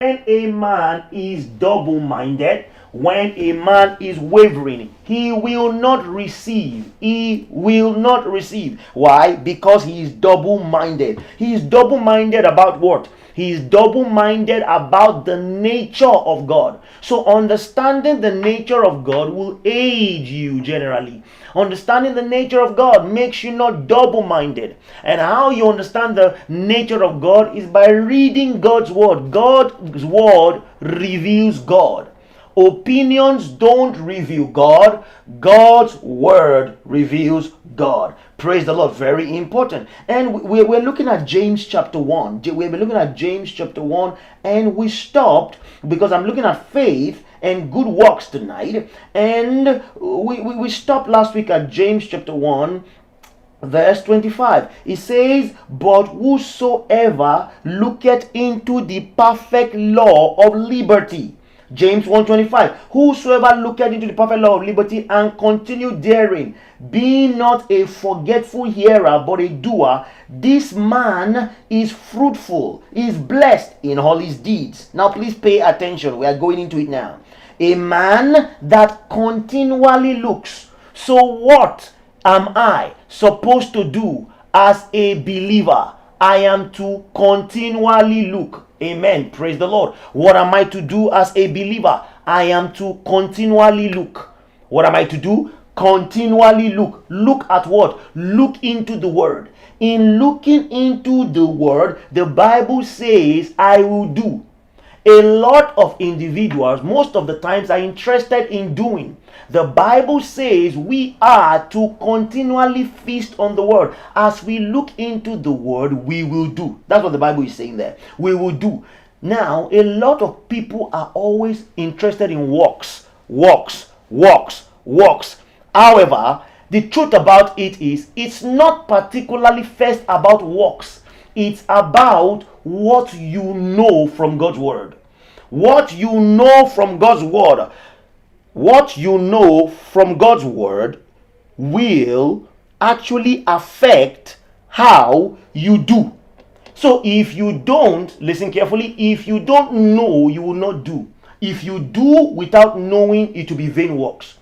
When a man is double-minded, when a man is wavering, he will not receive. He will not receive. Why? Because he is double-minded. He is double-minded about what? He is double-minded about the nature of God. So understanding the nature of God will aid you generally. Understanding the nature of God makes you not double-minded. And how you understand the nature of God is by reading God's word. God's word reveals God. Opinions don't reveal God. God's word reveals God. Praise the Lord. Very important. And we're looking at James chapter 1. We've been looking at James chapter 1, and we stopped because I'm looking at faith and good works tonight. And we stopped last week at James chapter 1, verse 25. It says, but whosoever looketh into the perfect law of liberty. James 1:25. Whosoever looketh into the perfect law of liberty and continue therein, be not a forgetful hearer, but a doer, this man is fruitful, is blessed in all his deeds. Now please pay attention. We are going into it now. A man that continually looks. So what am I supposed to do as a believer? I am to continually look. Amen. Praise the Lord. What am I to do as a believer? I am to continually look. What am I to do? Continually look. Look at what? Look into the word. In looking into the word, the Bible says, I will do. A lot of individuals, most of the times, are interested in doing. The Bible says we are to continually feast on the word. As we look into the word, we will do. That's what the Bible is saying there. We will do. Now, a lot of people are always interested in works. However, the truth about it is, it's not particularly first about works. It's about what you know from God's word. What you know from God's word. What you know from God's word will actually affect how you do. So if you don't, listen carefully, if you don't know, you will not do. If you do without knowing, it will be vain works.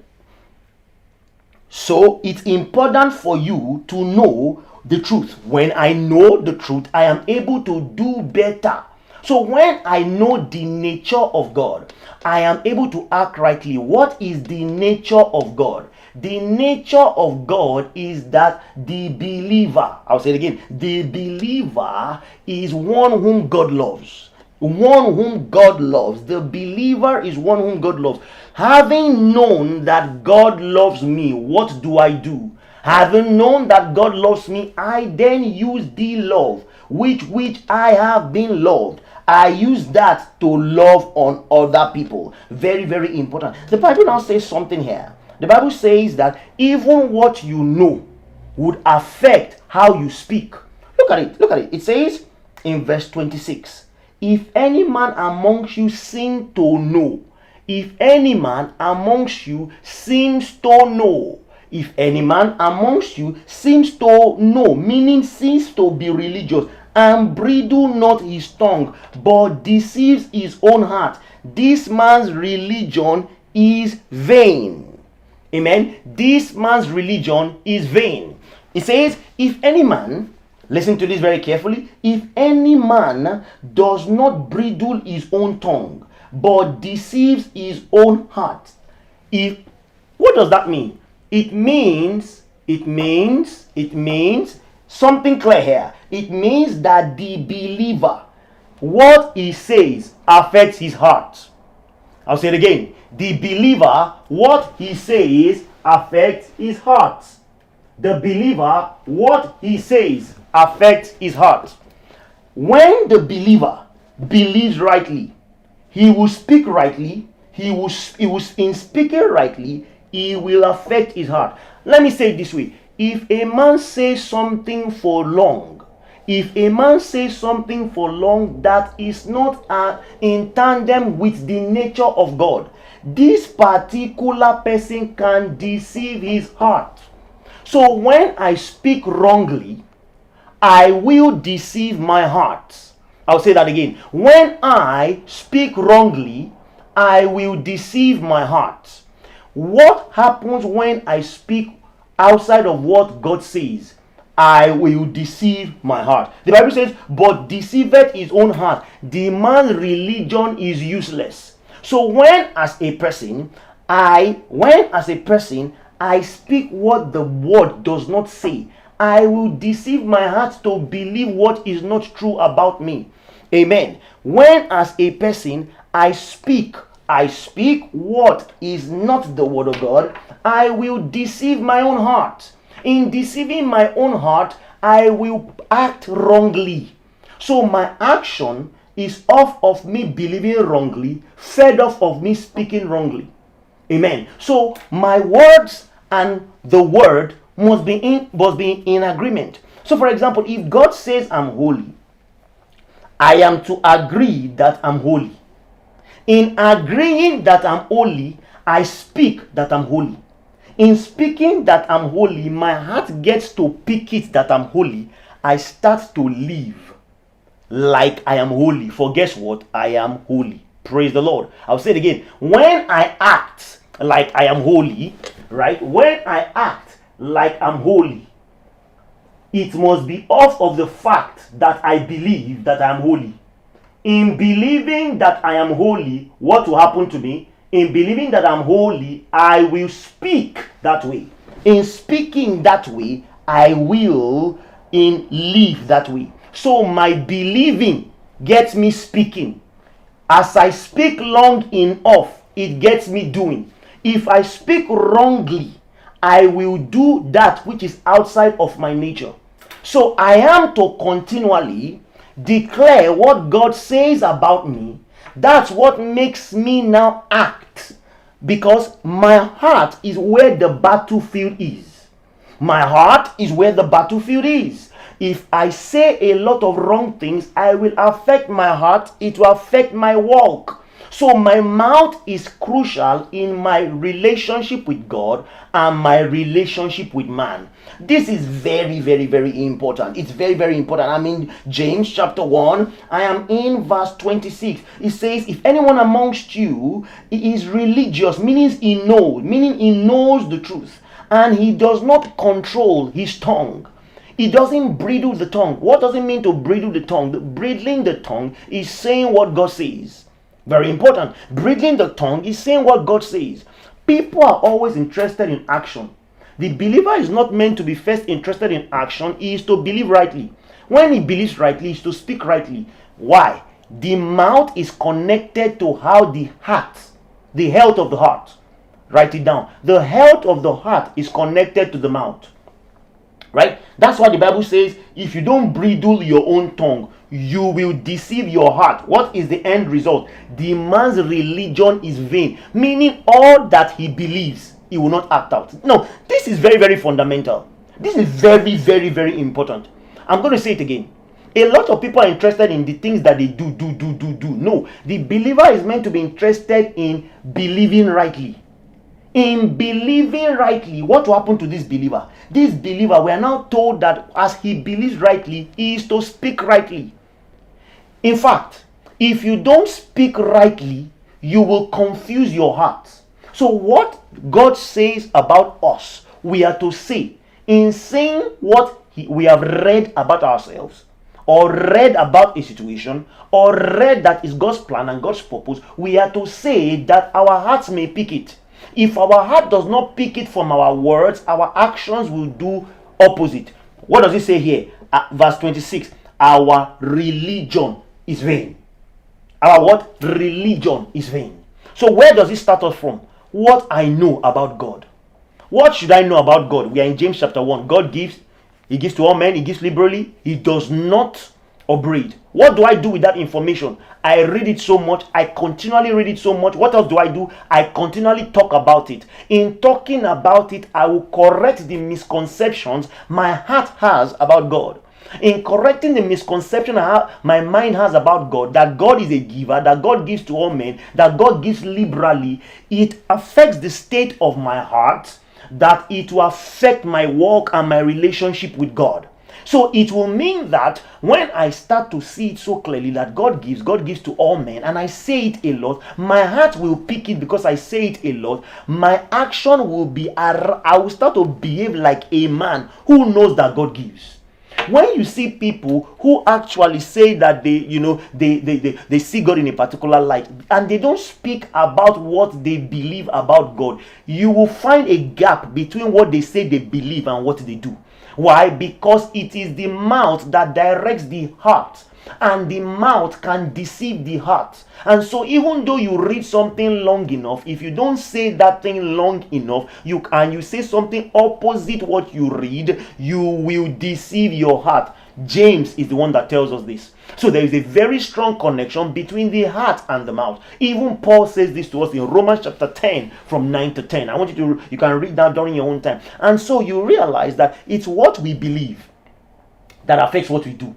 So it's important for you to know the truth. When I know the truth, I am able to do better. So when I know the nature of God, I am able to act rightly. What is the nature of God? The nature of God is that the believer, I'll say it again, the believer is one whom God loves. One whom God loves. The believer is one whom God loves. Having known that God loves me, what do I do? Having known that God loves me, I then use the love which I have been loved. I use that to love on other people. Very, very important. The Bible now says something here. The Bible says that even what you know would affect how you speak. Look at it. Look at it. It says in verse 26, if any man amongst you seem to know, if any man amongst you seems to know, if any man amongst you seems to know, meaning seems to be religious, and bridle not his tongue, but deceives his own heart, this man's religion is vain. Amen. This man's religion is vain. It says, if any man, listen to this very carefully, if any man does not bridle his own tongue, but deceives his own heart. What does that mean? It means something clear here. It means that the believer, what he says affects his heart. I'll say it again. The believer, what he says affects his heart. The believer, what he says affects his heart. When the believer believes rightly, he will speak rightly, he will in speaking rightly, he will affect his heart. Let me say it this way. If a man says something for long, that is not in tandem with the nature of God, this particular person can deceive his heart. So when I speak wrongly, I will deceive my heart. I'll say that again. When I speak wrongly, I will deceive my heart. What happens when I speak outside of what God says? I will deceive my heart. The Bible says, but deceiveth his own heart. The man's religion is useless. So when as a person, I speak what the word does not say, I will deceive my heart to believe what is not true about me. Amen. When as a person, I speak what is not the word of God, I will deceive my own heart. In deceiving my own heart, I will act wrongly. So my action is off of me believing wrongly, fed off of me speaking wrongly. Amen. So my words and the word must be in agreement. So for example, if God says I'm holy, I am to agree that I'm holy. In agreeing that I'm holy, I speak that I'm holy. In speaking that I'm holy, my heart gets to pick it that I'm holy. I start to live like I am holy. For guess what? I am holy. Praise the Lord. I'll say it again. When I act like I am holy, right? When I act like I'm holy, it must be off of the fact that I believe that I am holy. In believing that I am holy, what will happen to me? In believing that I'm holy, I will speak that way. In speaking that way, I will live that way. So my believing gets me speaking. As I speak long enough, it gets me doing. If I speak wrongly, I will do that which is outside of my nature. So I am to continually declare what God says about me. That's what makes me now act, because my heart is where the battlefield is. My heart is where the battlefield is. If I say a lot of wrong things, I will affect my heart. It will affect my walk. So my mouth is crucial in my relationship with God and my relationship with man. This is very, very, very important. It's very, very important. I mean, James chapter 1, I am in verse 26. It says, if anyone amongst you is religious, meaning he knows the truth, and he does not control his tongue. He doesn't bridle the tongue. What does it mean to bridle the tongue? Bridling the tongue is saying what God says. Very important. Bridling the tongue is saying what God says. People are always interested in action. The believer is not meant to be first interested in action. He is to believe rightly. When he believes rightly, he is to speak rightly. Why? The mouth is connected to how the heart, the health of the heart. Write it down. The health of the heart is connected to the mouth. Right? That's why the Bible says, if you don't bridle your own tongue, you will deceive your heart. What is the end result? The man's religion is vain, meaning all that he believes, he will not act out. No, this is very, very fundamental. This is very, very, very important. I'm going to say it again. A lot of people are interested in the things that they do. No, the believer is meant to be interested in believing rightly. In believing rightly, what will happen to this believer? This believer, we are now told that as he believes rightly, he is to speak rightly. In fact, if you don't speak rightly, you will confuse your heart. So what God says about us, we are to say. In saying what we have read about ourselves, or read about a situation, or read that is God's plan and God's purpose, we are to say that our hearts may pick it. If our heart does not pick it from our words, our actions will do opposite. What does it say here? Verse 26. Our religion is vain. Our what? Religion is vain. So where does it start us from? What I know about God. What should I know about God? We are in James chapter 1. God gives. He gives to all men. He gives liberally. He does not upbraid. What do I do with that information? I read it so much. I continually read it so much. What else do? I continually talk about it. In talking about it, I will correct the misconceptions my heart has about God. In correcting the misconception my mind has about God, that God is a giver, that God gives to all men, that God gives liberally, it affects the state of my heart, that it will affect my walk and my relationship with God. So it will mean that when I start to see it so clearly that God gives to all men, and I say it a lot, my heart will pick it because I say it a lot. My action will be, I will start to behave like a man who knows that God gives. When you see people who actually say that they see God in a particular light, and they don't speak about what they believe about God, you will find a gap between what they say they believe and what they do. Why? Because it is the mouth that directs the heart, and the mouth can deceive the heart. And so even though you read something long enough, if you don't say that thing long enough, you say something opposite what you read, you will deceive your heart. James is the one that tells us this. So there is a very strong connection between the heart and the mouth. Even Paul says this to us in Romans chapter 10 from 9 to 10. I want you can read that during your own time. And so you realize that it's what we believe that affects what we do.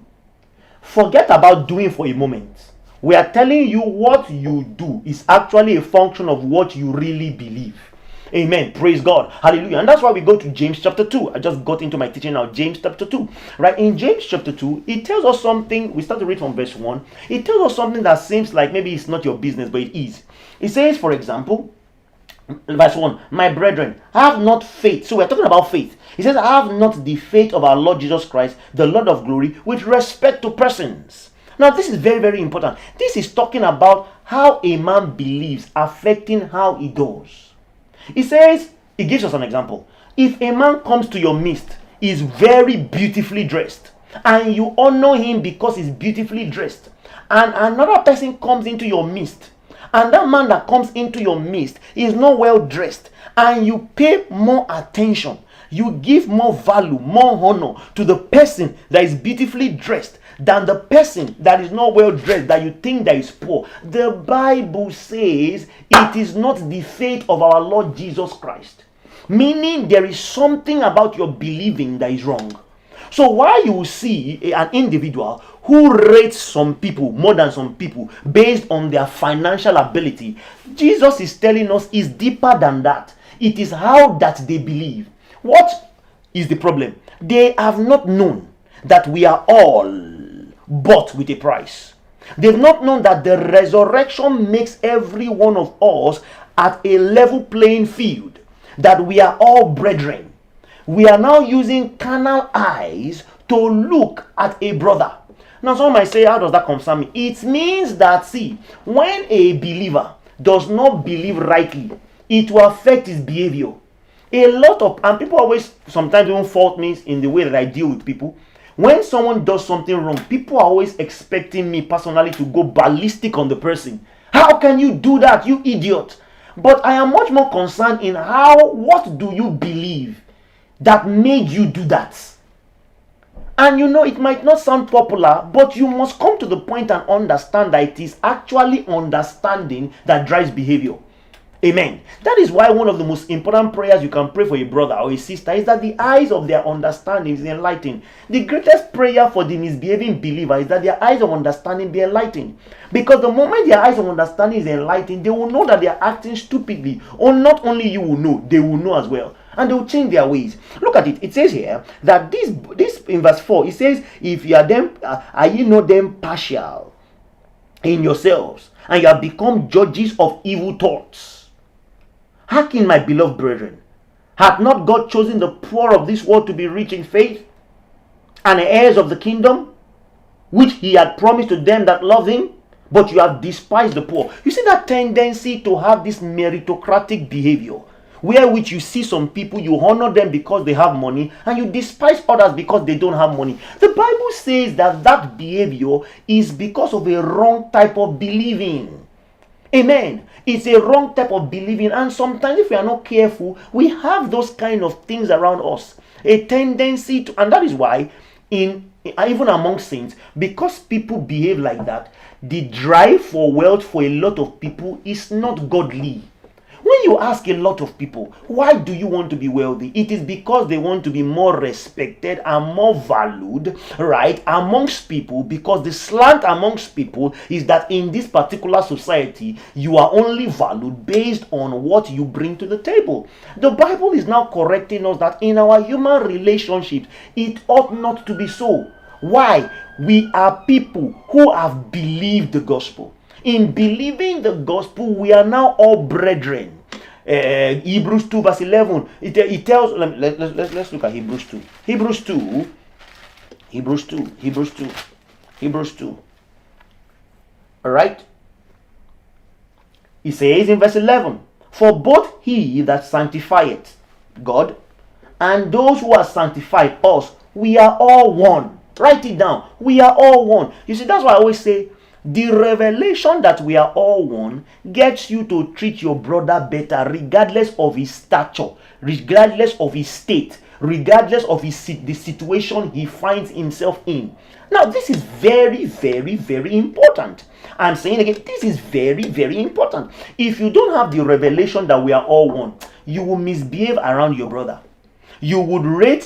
Forget about doing for a moment. We are telling you what you do is actually a function of what you really believe. Amen. Praise God. Hallelujah. And that's why we go to James chapter 2. I just got into my teaching now. James chapter 2. Right? In James chapter 2, it tells us something. We start to read from verse 1. It tells us something that seems like maybe it's not your business, but it is. It says, for example, verse 1, my brethren, have not faith. So we're talking about faith. He says, have not the faith of our Lord Jesus Christ, the Lord of glory, with respect to persons. Now, this is very, very important. This is talking about how a man believes affecting how he does. He says, he gives us an example. If a man comes to your midst, is very beautifully dressed, and you honor him because he's beautifully dressed, and another person comes into your midst, and that man that comes into your midst is not well dressed, and you pay more attention, you give more value, more honor to the person that is beautifully dressed than the person that is not well dressed, that you think that is poor. The Bible says it is not the faith of our Lord Jesus Christ. Meaning there is something about your believing that is wrong. So while you will see an individual who rates some people more than some people based on their financial ability, Jesus is telling us it's deeper than that. It is how that they believe. What is the problem? They have not known that we are all bought with a price. They've not known that the resurrection makes every one of us at a level playing field, that we are all brethren. We are now using carnal eyes to look at a brother. Now some might say, how does that concern me? It means that, see, when a believer does not believe rightly, it will affect his behavior. And people always sometimes even fault me in the way that I deal with people. When someone does something wrong, people are always expecting me personally to go ballistic on the person. How can you do that, you idiot? But I am much more concerned in what do you believe that made you do that? And it might not sound popular, but you must come to the point and understand that it is actually understanding that drives behavior. Amen. That is why one of the most important prayers you can pray for a brother or a sister is that the eyes of their understanding is enlightened. The greatest prayer for the misbehaving believer is that their eyes of understanding be enlightened. Because the moment their eyes of understanding is enlightened, they will know that they are acting stupidly. Or not only you will know, they will know as well. And they will change their ways. Look at it. It says here that this in verse 4, it says, if you are them, are ye not them partial in yourselves, and you have become judges of evil thoughts? Hearken, my beloved brethren, hath not God chosen the poor of this world to be rich in faith and heirs of the kingdom, which he had promised to them that love him? But you have despised the poor. You see that tendency to have this meritocratic behavior, where which you see some people, you honor them because they have money, and you despise others because they don't have money. The Bible says that behavior is because of a wrong type of believing. Amen. It's a wrong type of believing, and sometimes if we are not careful, we have those kind of things around us. A tendency to, and that is why even among saints, because people behave like that, the drive for wealth for a lot of people is not godly. When you ask a lot of people, why do you want to be wealthy? It is because they want to be more respected and more valued, right, amongst people, because the slant amongst people is that in this particular society, you are only valued based on what you bring to the table. The Bible is now correcting us that in our human relationships, it ought not to be so. Why? We are people who have believed the gospel. In believing the gospel, we are now all brethren. Hebrews 2 verse 11, it tells, let's look at Hebrews 2. Hebrews 2. All right. It says in verse 11, for both he that sanctifieth, God, and those who are sanctified, us, we are all one. Write it down. We are all one. You see, that's why I always say, the revelation that we are all one gets you to treat your brother better regardless of his stature, regardless of his state, regardless of the situation he finds himself in. Now, this is very, very, very important. I'm saying again, this is very, very important. If you don't have the revelation that we are all one, you will misbehave around your brother. You will rate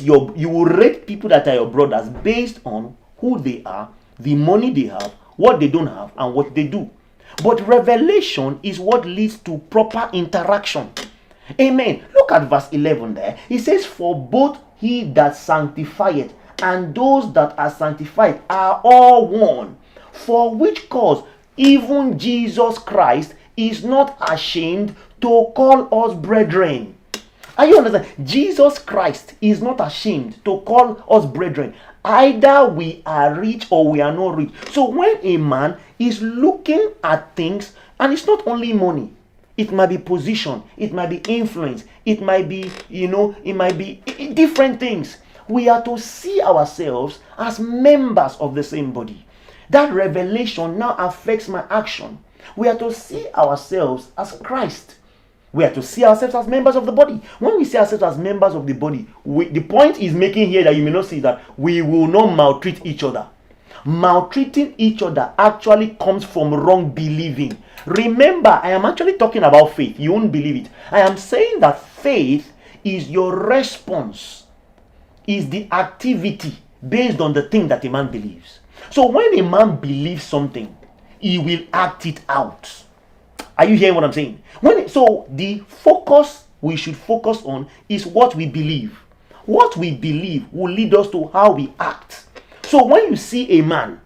people that are your brothers based on who they are, the money they have, what they don't have, and what they do. But revelation is what leads to proper interaction. Amen. Look at verse 11 there. It says, for both he that sanctifieth and those that are sanctified are all one. For which cause even Jesus Christ is not ashamed to call us brethren. Are you understand? Jesus Christ is not ashamed to call us brethren. Either we are rich or we are not rich. So when a man is looking at things, and it's not only money, it might be position, it might be influence, it might be, it might be different things. We are to see ourselves as members of the same body. That revelation now affects my action. We are to see ourselves as Christ. We are to see ourselves as members of the body. When we see ourselves as members of the body, the point is making here that you may not see that we will not maltreat each other. Maltreating each other actually comes from wrong believing. Remember, I am actually talking about faith. You won't believe it. I am saying that faith is your response, is the activity based on the thing that a man believes. So when a man believes something, he will act it out. Are you hearing what I'm saying? So the focus we should focus on is what we believe. What we believe will lead us to how we act. So when you see a man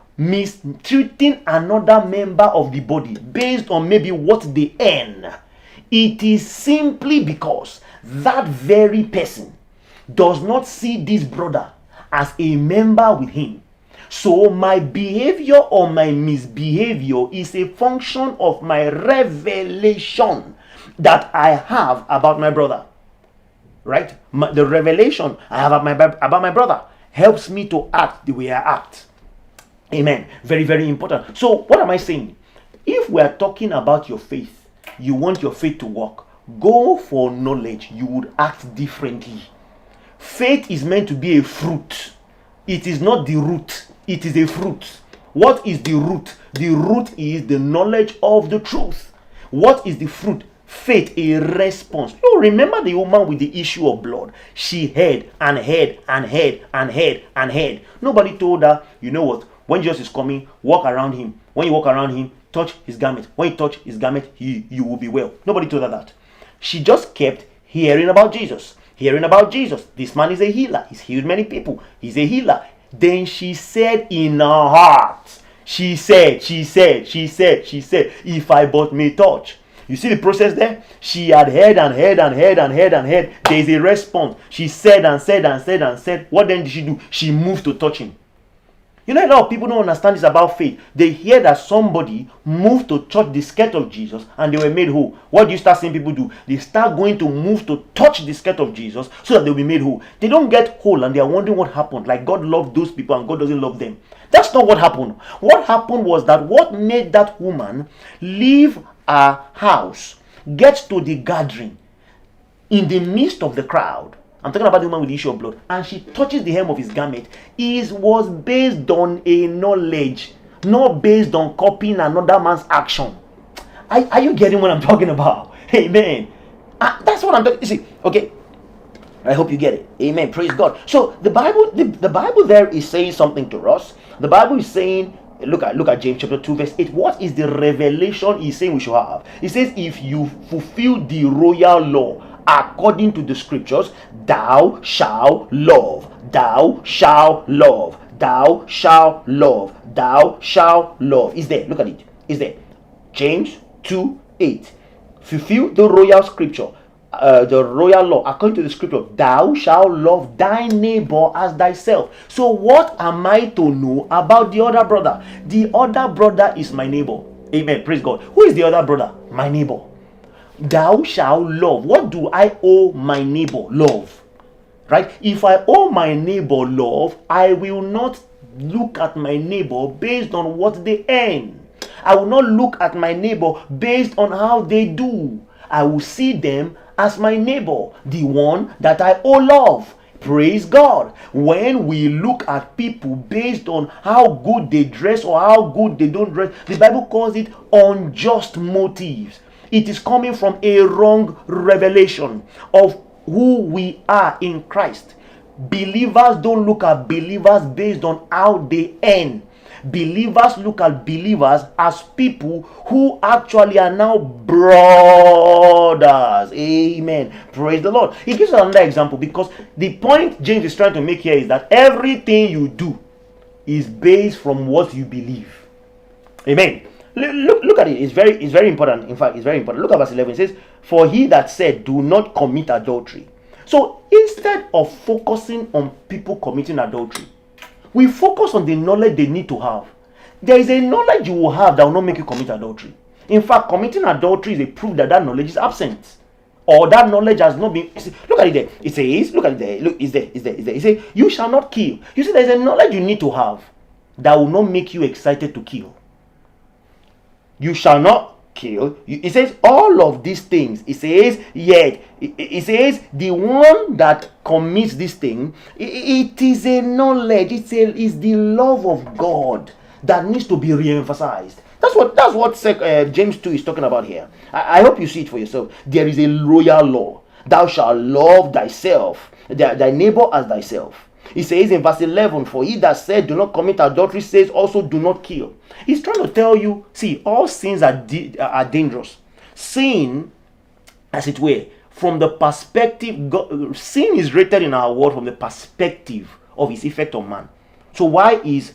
mistreating another member of the body based on maybe what they earn, it is simply because that very person does not see this brother as a member with him. So my behavior or my misbehavior is a function of my revelation that I have about my brother. Right? The revelation I have about my brother helps me to act the way I act. Amen. Very, very important. So what am I saying? If we are talking about your faith, you want your faith to work, go for knowledge. You would act differently. Faith is meant to be a fruit. It is not the root. It is a fruit. What is the root? The root is the knowledge of the truth. What is the fruit? Faith, a response. You remember the woman with the issue of blood. She heard and heard and heard and heard and heard. Nobody told her, you know what? When Jesus is coming, walk around him. When you walk around him, touch his garment. When you touch his garment, you will be well. Nobody told her that. She just kept hearing about Jesus. Hearing about Jesus. This man is a healer. He's healed many people. He's a healer. Then she said in her heart, she said, if I but may touch. You see the process there? She had heard and heard and heard and heard and heard. There is a response. She said and said and said and said. What then did she do? She moved to touch him. You know, a lot of people don't understand this about faith. They hear that somebody moved to touch the skirt of Jesus and they were made whole. What do you start seeing people do? They start going to move to touch the skirt of Jesus so that they'll be made whole. They don't get whole and they are wondering what happened. Like God loved those people and God doesn't love them. That's not what happened. What happened was that what made that woman leave her house, get to the gathering in the midst of the crowd. I'm talking about the woman with the issue of blood. And she touches the hem of his garment. It was based on a knowledge, not based on copying another man's action. Are you getting what I'm talking about? Amen. That's what I'm talking. You see, okay. I hope you get it. Amen. Praise God. So the Bible there is saying something to us. The Bible is saying, look at James chapter 2 verse 8. What is the revelation he's saying we should have? He says, if you fulfill the royal law according to the scriptures, thou shalt love, thou shalt love, thou shalt love, thou shalt love. Is there? Look at it. Is there? James 2:8. Fulfill the royal scripture, the royal law according to the scripture, thou shalt love thy neighbor as thyself. So what am I to know about the other brother? The other brother is my neighbor. Amen. Praise God. Who is the other brother? My neighbor. Thou shalt love. What do I owe my neighbor? Love. Right? If I owe my neighbor love, I will not look at my neighbor based on what they earn. I will not look at my neighbor based on how they do. I will see them as my neighbor, the one that I owe love. Praise God. When we look at people based on how good they dress or how good they don't dress, the Bible calls it unjust motives. It is coming from a wrong revelation of who we are in Christ. Believers don't look at believers based on how they earn. Believers look at believers as people who actually are now brothers. Amen. Praise the Lord. He gives us another example, because the point James is trying to make here is that everything you do is based from what you believe. Amen. Look at it. It's very important. In fact, it's very important. Look at verse 11. It says, for he that said, do not commit adultery. So instead of focusing on people committing adultery, we focus on the knowledge they need to have. There is a knowledge you will have that will not make you commit adultery. In fact, committing adultery is a proof that that knowledge is absent, or that knowledge has not been. Look at it there. It says, look at it there. Look, it's there. It says, you shall not kill. You see, there is a knowledge you need to have that will not make you excited to kill. You shall not kill. It says all of these things. It says, yet it says the one that commits this thing, it is a knowledge. It's the love of God that needs to be re-emphasized. That's what James 2 is talking about here. I hope you see it for yourself. There is a royal law. Thou shalt love thyself, thy neighbor as thyself. He says in verse 11, for he that said, do not commit adultery, says also, do not kill. He's trying to tell you, see, all sins are dangerous. Sin, as it were, from the perspective, sin is rated in our world from the perspective of its effect on man. So why is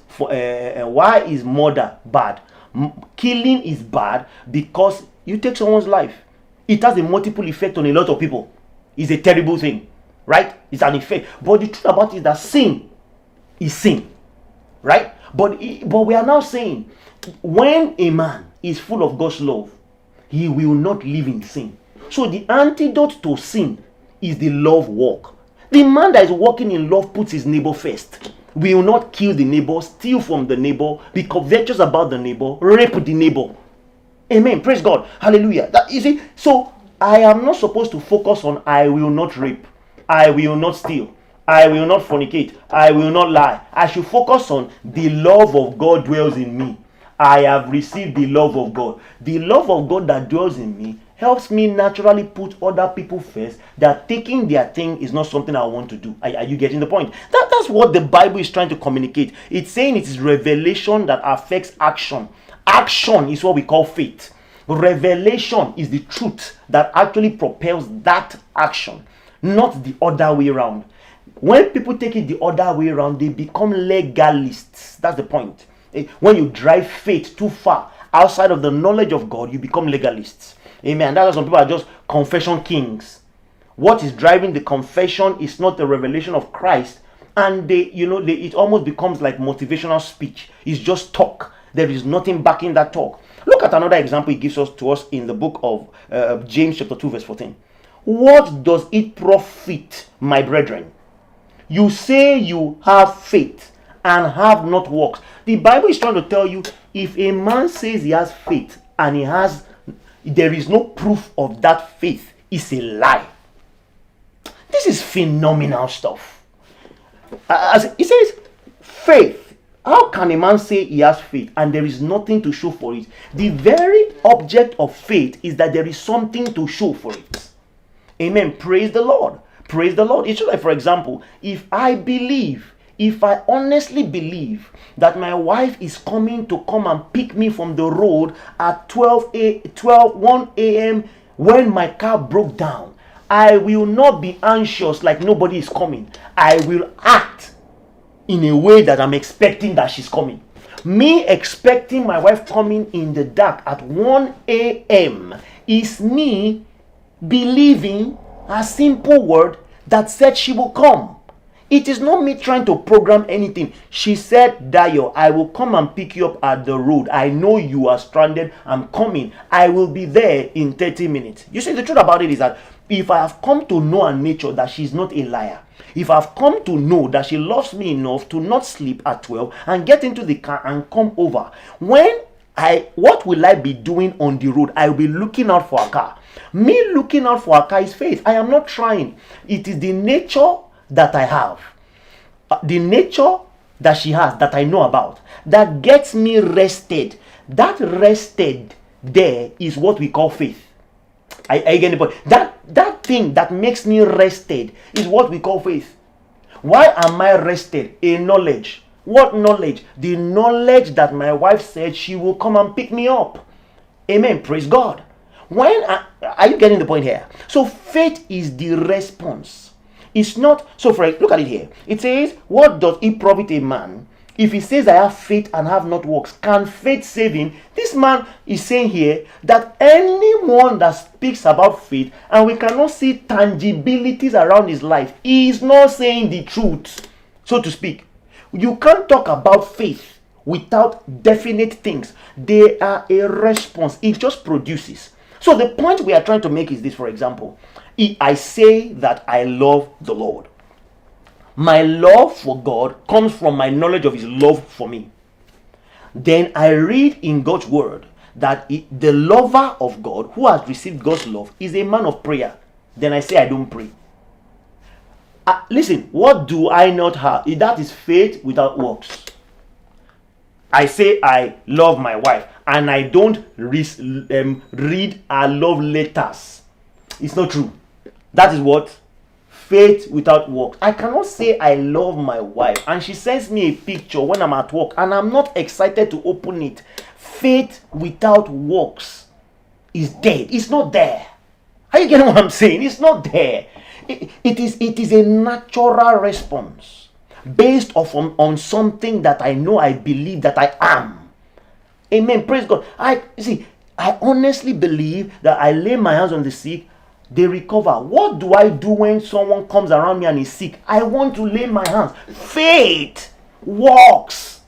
murder bad? Killing is bad because you take someone's life. It has a multiple effect on a lot of people. It's a terrible thing. Right? It's an effect. But the truth about it is that sin is sin. Right? But we are now saying, when a man is full of God's love, he will not live in sin. So the antidote to sin is the love walk. The man that is walking in love puts his neighbor first. Will not kill the neighbor, steal from the neighbor, be covetous about the neighbor, rape the neighbor. Amen. Praise God. Hallelujah. You see, so I am not supposed to focus on I will not rape, I will not steal, I will not fornicate, I will not lie. I should focus on the love of God dwells in me. I have received the love of God. The love of God that dwells in me helps me naturally put other people first, that taking their thing is not something I want to do. Are you getting the point? That's what the Bible is trying to communicate. It's saying it is revelation that affects action. Action is what we call faith. Revelation is the truth that actually propels that action, not the other way around. When people take it the other way around, they become legalists. That's the point. When you drive faith too far outside of the knowledge of God, you become legalists. Amen. That's why some people are just confession kings. What is driving the confession is not the revelation of Christ, and it almost becomes like motivational speech. It's just talk. There is nothing backing that talk. Look at another example he gives us to us in the book of James chapter 2 verse 14. What does it profit, my brethren? You say you have faith and have not works. The Bible is trying to tell you, if a man says he has faith and there is no proof of that faith, it's a lie. This is phenomenal stuff. As it says, faith How can a man say he has faith and there is nothing to show for it? The very object of faith is that there is something to show for it. Amen. Praise the Lord. Praise the Lord. It's just like, for example, if I honestly believe that my wife is coming to come and pick me from the road at 1 a.m. when my car broke down, I will not be anxious like nobody is coming. I will act in a way that I'm expecting that she's coming. Me expecting my wife coming in the dark at 1 a.m. is me believing a simple word that said she will come. It is not me trying to program anything. She said, Dayo, I will come and pick you up at the road. I know you are stranded. I'm coming. I will be there in 30 minutes. You see, the truth about it is that if I have come to know her nature, that she's not a liar, if I've come to know that she loves me enough to not sleep at 12 and get into the car and come over, what will I be doing on the road? I will be looking out for a car. Me looking out for a car is faith. I am not trying. It is the nature that I have, the nature that she has, that I know about, that gets me rested. That rested there is what we call faith. I get the point. That thing that makes me rested is what we call faith. Why am I rested? A knowledge. What knowledge? The knowledge that my wife said she will come and pick me up. Amen. Praise God. Are you getting the point here? So faith is the response. It's not. So look at it here. It says, what does it profit a man if he says, I have faith and have not works? Can faith save him? This man is saying here that anyone that speaks about faith and we cannot see tangibilities around his life, he is not saying the truth, so to speak. You can't talk about faith without definite things. They are a response. It just produces. So the point we are trying to make is this, for example. I say that I love the Lord. My love for God comes from my knowledge of his love for me. Then I read in God's word that the lover of God who has received God's love is a man of prayer. Then I say I don't pray. Listen, what do I not have? That is faith without works. I say I love my wife and I don't read her love letters. It's not true. That is what? Faith without works. I cannot say I love my wife and she sends me a picture when I'm at work and I'm not excited to open it. Faith without works is dead. It's not there. Are you getting what I'm saying? It's not there. It is a natural response based on something that I know, I believe that I am. Amen. Praise God. I honestly believe that I lay my hands on the sick, they recover. What do I do when someone comes around me and is sick? I want to lay my hands. Faith works.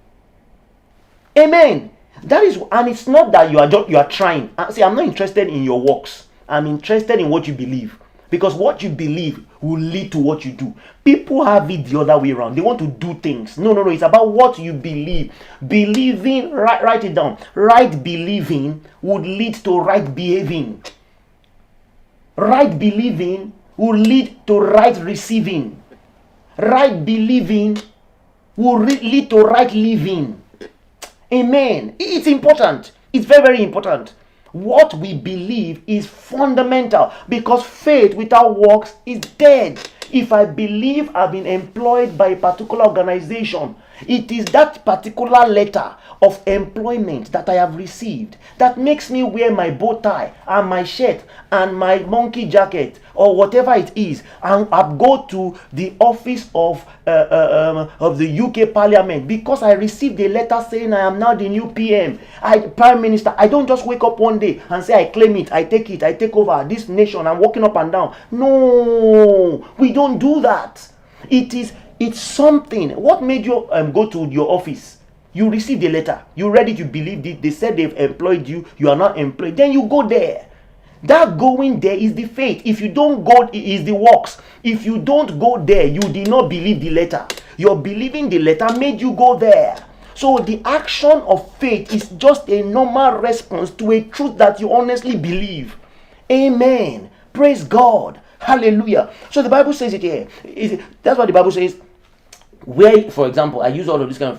Amen. That is, and it's not that you are trying. See, I'm not interested in your works. I'm interested in what you believe. Because what you believe will lead to what you do. People have it the other way around. They want to do things. No. It's about what you believe. Believing, write it down. Right believing would lead to right behaving. Right believing will lead to right receiving. Right believing will lead to right living. Amen. It's important. It's very, very important. What we believe is fundamental because faith without works is dead. If I believe I've been employed by a particular organization, it is that particular letter of employment that I have received that makes me wear my bow tie and my shirt and my monkey jacket or whatever it is, and I go to the office of the UK Parliament because I received a letter saying I am now the new Prime Minister. I don't just wake up one day and say I claim it, I take over this nation, I'm walking up and down. No, we don't do that. It's something. What made you go to your office? You received a letter. You read it. You believed it. They said they've employed you. You are not employed. Then you go there. That going there is the faith. If you don't go, it is the works. If you don't go there, you did not believe the letter. Your believing the letter made you go there. So the action of faith is just a normal response to a truth that you honestly believe. Amen. Praise God. Hallelujah. So the Bible says it here. That's what the Bible says. Where, for example, I use all of these kind of things.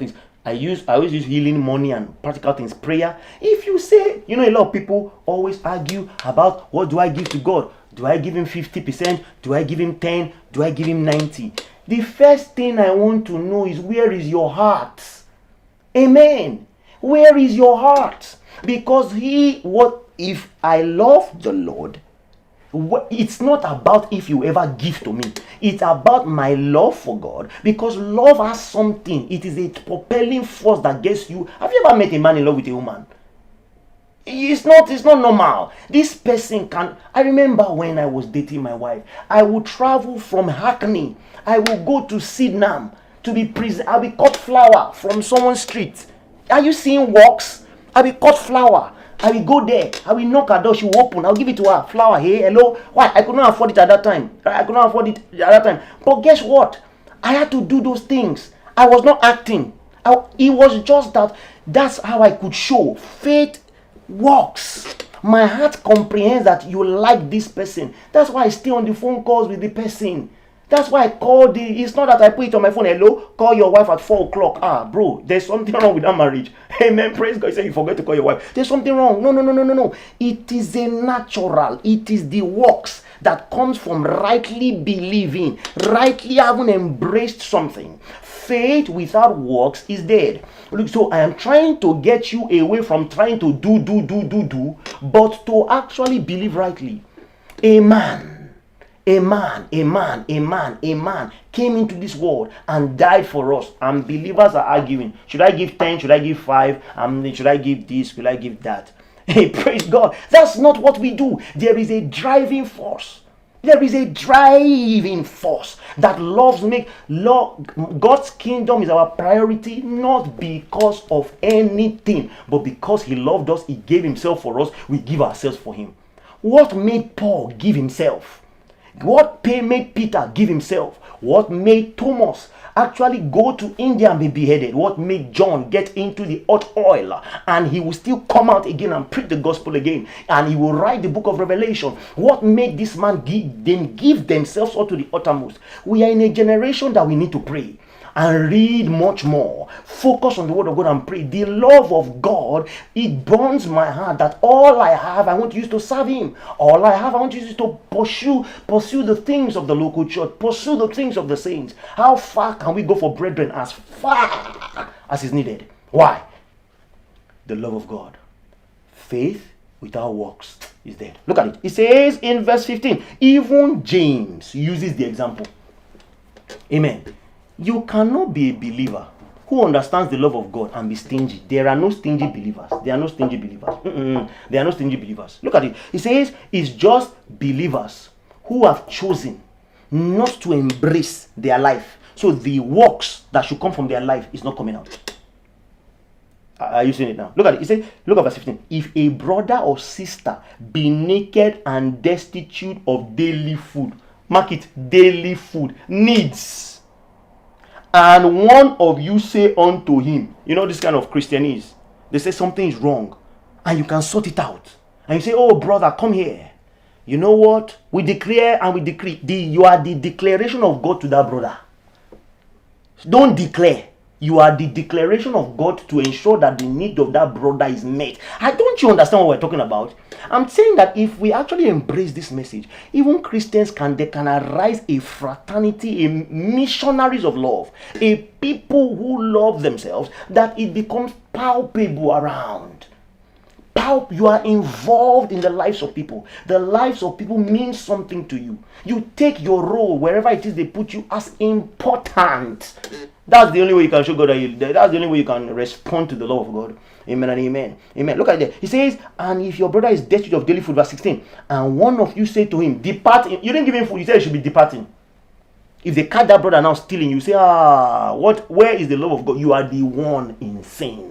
I always use healing, money, and practical things. Prayer. If you say, a lot of people always argue about, what do I give to God? Do I give him 50%? Do I give him 10? Do I give him 90? The first thing I want to know is, where is your heart? Amen. Where is your heart? Because if I love the Lord, it's not about if you ever give to me. It's about my love for God, because love has something. It is a propelling force that gets you. Have you ever met a man in love with a woman? It's not normal. This person can. I remember when I was dating my wife, I would travel from Hackney. I will go to Sydenham to be present. I will cut flower from someone's street. Are you seeing walks? I will cut flower. I will go there. I will knock her door. She will open. I'll give it to her. Flower. Hey, hello. Why? I could not afford it at that time. But guess what? I had to do those things. I was not acting. It was just that's how I could show. Faith works. My heart comprehends that you like this person. That's why I stay on the phone calls with the person. That's why I call it's not that I put it on my phone. Hello, call your wife at 4 o'clock. Bro, there's something wrong with that marriage. Amen. Praise God. You say you forget to call your wife. There's something wrong. No. It is a natural. It is the works that comes from rightly believing, rightly having embraced something. Faith without works is dead. Look, so I am trying to get you away from trying to do, but to actually believe rightly. A man came into this world and died for us, and believers are arguing, should I give 10, should I give 5, should I give this, should I give that? Hey, praise God. That's not what we do. There is a driving force. That God's kingdom is our priority, not because of anything, but because he loved us. He gave himself for us. We give ourselves for him. What made Paul give himself? What made Peter give himself? What made Thomas actually go to India and be beheaded? What made John get into the hot oil and he will still come out again and preach the gospel again, and he will write the book of Revelation? What made this man give themselves all to the uttermost? We are in a generation that we need to pray and read much more. Focus on the word of God and pray. The love of God, it burns my heart that all I have, I want to use to serve him. All I have, I want to use to pursue the things of the local church, pursue the things of the saints. How far can we go for brethren? As far as is needed. Why? The love of God. Faith without works is dead. Look at it. It says in verse 15, even James uses the example. Amen. You cannot be a believer who understands the love of God and be stingy. There are no stingy believers. There are no stingy believers. Look at it. It says it's just believers who have chosen not to embrace their life. So the works that should come from their life is not coming out. Are you seeing it now? Look at it. It says, look at verse 15. If a brother or sister be naked and destitute of daily food, mark it, daily food, needs, and one of you say unto him, this kind of Christian is, they say something is wrong, and you can sort it out. And you say, oh brother, come here. You know what? We declare and we decree. You are the declaration of God to that brother. Don't declare. You are the declaration of God to ensure that the need of that brother is met. Don't you understand what we're talking about? I'm saying that if we actually embrace this message, even Christians can arise a fraternity, a missionaries of love, a people who love themselves, that it becomes palpable around. You are involved in the lives of people. The lives of people mean something to you. You take your role wherever it is they put you as important. That's the only way you can show God that's the only way you can respond to the love of God. Amen and amen. Amen. Look at that. He says, and if your brother is destitute of daily food, verse 16, and one of you say to him, depart. You didn't give him food. You said he should be departing. If they catch that brother now stealing, you say, where is the love of God? You are the one insane.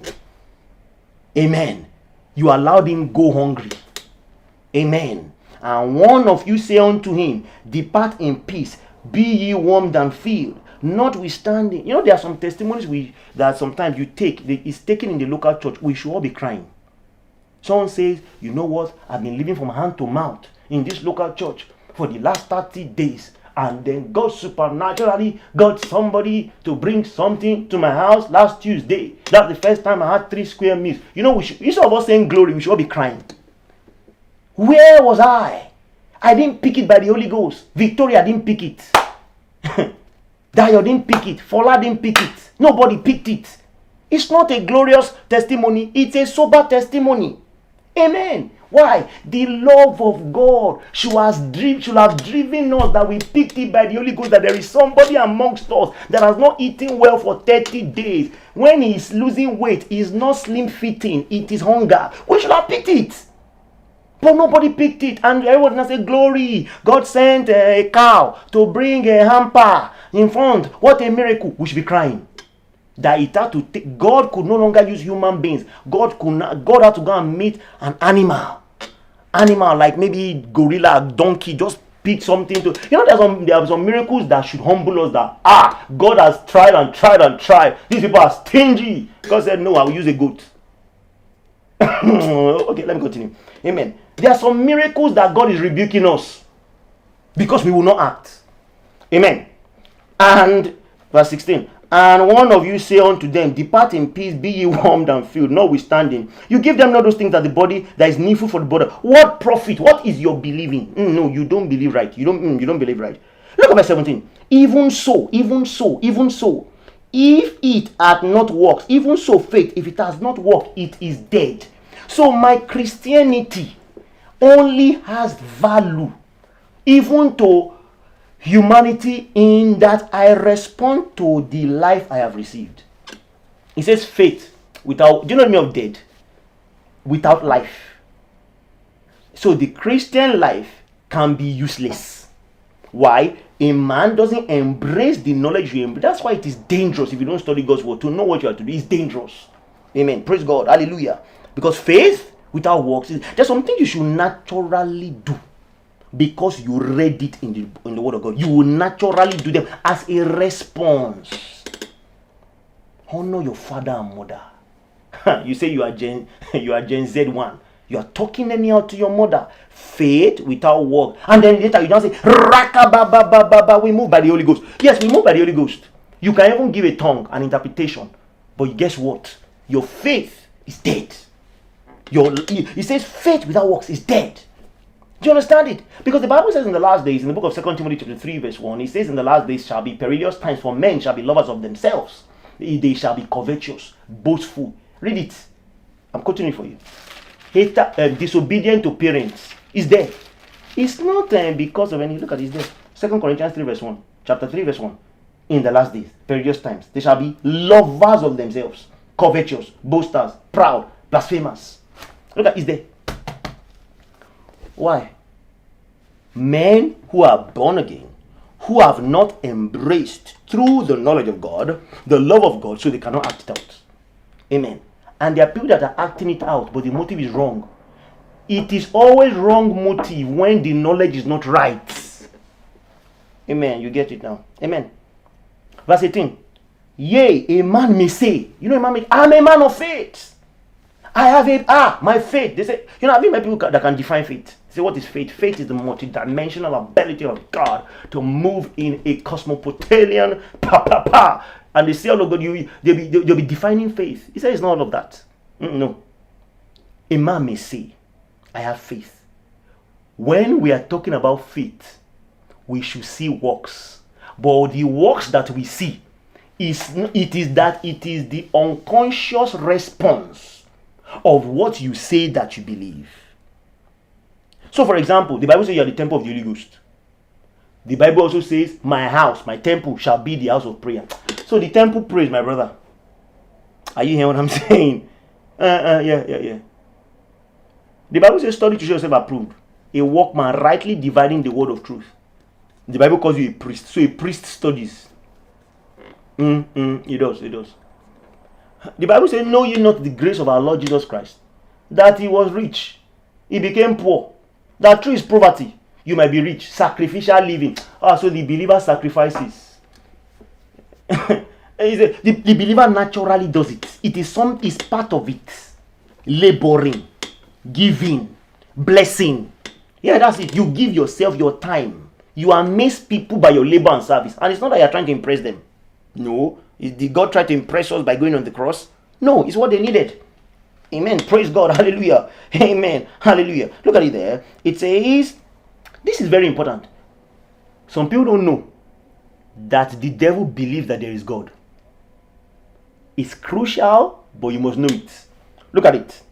Amen. You allowed him go hungry. Amen. And one of you say unto him, depart in peace, be ye warmed and filled. Notwithstanding, there are some testimonies that sometimes you take, it's taken in the local church. We should all be crying. Someone says, you know what, I've been living from hand to mouth in this local church for the last 30 days. And then God supernaturally got somebody to bring something to my house last Tuesday. That's the first time I had 3 square meals. You know, instead of us saying glory, we should all be crying. Where was I? I didn't pick it by the Holy Ghost. Victoria didn't pick it. Dayo didn't pick it. Fola didn't pick it. Nobody picked it. It's not a glorious testimony. It's a sober testimony. Amen. Why? The love of God should have driven us that we picked it by the Holy Ghost, that there is somebody amongst us that has not eaten well for 30 days. When he is losing weight, he is not slim fitting. It is hunger. We should have picked it. But nobody picked it. And everyone has said, glory. God sent a cow to bring a hamper in front. What a miracle. We should be crying. That it had to take, God could no longer use human beings. God had to go and meet an animal like maybe gorilla, donkey. Just pick something to, you know, there are some miracles that should humble us, that God has tried and tried and tried. These people are stingy. God said, no, I will use a goat. Okay, let me continue. Amen. There are some miracles that God is rebuking us because we will not act. Amen. And verse 16. And one of you say unto them, depart in peace, be ye warmed and filled, notwithstanding. You give them not those things that the body that is needful for the body. What profit? What is your believing? No, you don't believe right. You don't believe right. Look at verse 17. Even so, if it hath not worked, even so faith, if it has not worked, it is dead. So my Christianity only has value, even to humanity, in that I respond to the life I have received. It says faith without, do you know the meaning of dead? Without life. So the Christian life can be useless. Why? A man doesn't embrace the knowledge you embrace. That's why it is dangerous if you don't study God's word. To know what you have to do is dangerous. Amen. Praise God. Hallelujah. Because faith without works, there's something you should naturally do. Because you read it in the word of God, you will naturally do them as a response. Honor your father and mother. You say you are Gen Z1. You are talking anyhow to your mother. Faith without work. And then later you don't say, Raka, we move by the Holy Ghost. Yes, we move by the Holy Ghost. You can even give a tongue, an interpretation. But guess what? Your faith is dead. It says faith without works is dead. Do you understand it? Because the Bible says in the last days, in the book of 2 Timothy chapter 3 verse 1, it says in the last days shall be perilous times, for men shall be lovers of themselves. They shall be covetous, boastful. Read it. I'm quoting it for you. Disobedient to parents is there. It's not because of any, look at this there. 2 Corinthians 3 verse 1. Chapter 3 verse 1. In the last days, perilous times, they shall be lovers of themselves, covetous, boasters, proud, blasphemers. Look at it's there. Why? Men who are born again, who have not embraced through the knowledge of God, the love of God, so they cannot act it out. Amen. And there are people that are acting it out, but the motive is wrong. It is always wrong motive when the knowledge is not right. Amen. You get it now. Amen. Verse 18. Yea, a man may say, you know, I'm a man of faith. I have my faith. They say, you know, I've met people that can define faith. They say, what is faith? Faith is the multidimensional ability of God to move in a cosmopolitan And they say, oh God, they'll be defining faith. He says it's not all of that. No. A man may say, I have faith. When we are talking about faith, we should see works. But the works that we see, it is the unconscious response of what you say that you believe. So for example, the Bible says you are the temple of the Holy Ghost. The Bible also says, my house, my temple shall be the house of prayer. So the temple prays, my brother. Are you hearing what I'm saying? Yeah. The Bible says, study to show yourself approved, a workman rightly dividing the word of truth. The Bible calls you a priest. So a priest studies. It does. The Bible says, know ye not the grace of our Lord Jesus Christ, that he was rich, he became poor, that through his poverty you might be rich. Sacrificial living. So the believer sacrifices. The believer naturally does it. It's part of it. Laboring, giving, blessing. Yeah, that's it. You give yourself your time. You amaze people by your labor and service. And it's not that you're trying to impress them. No. Did God try to impress us by going on the cross? No, it's what they needed. Amen. Praise God. Hallelujah. Amen. Hallelujah. Look at it there. It says, this is very important. Some people don't know that the devil believes that there is God. It's crucial, but you must know it. Look at it.